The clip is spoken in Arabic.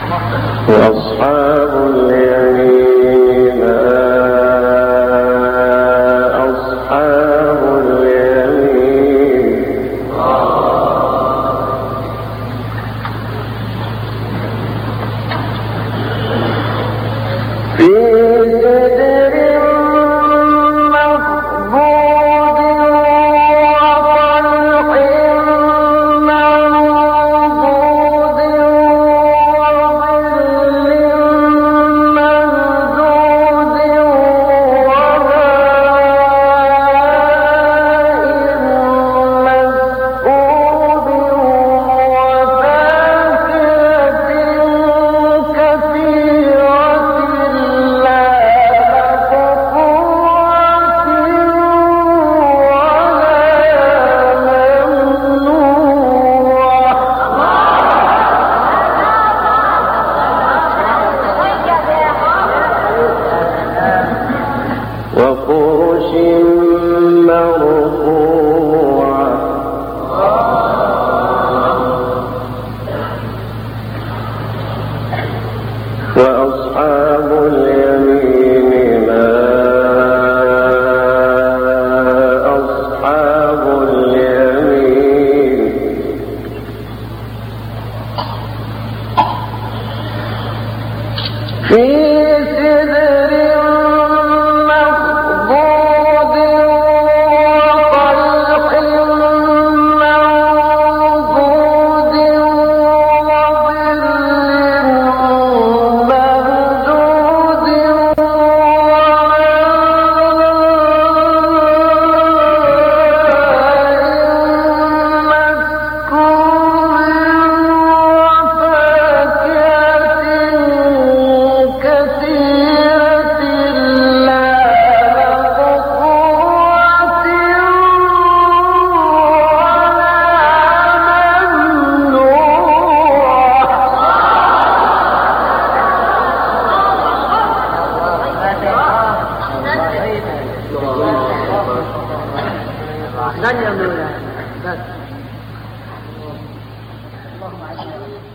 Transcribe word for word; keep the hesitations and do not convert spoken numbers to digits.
وأصحاب اليمين ما أصحاب اليمين في سدر مخضود وطلح منضود وظل ممدود وماء مسكوب وفاكهة كثيرة لا مقطوعة ولا ممنوعة وفرش مرفوعة وأصحاب اليمين ما أصحاب اليمين في سدر مخضود وطلح منضود وظل ممدود وماء مسكوب وفاكهة كثيرة لا مقطوعة ولا ممنوعة.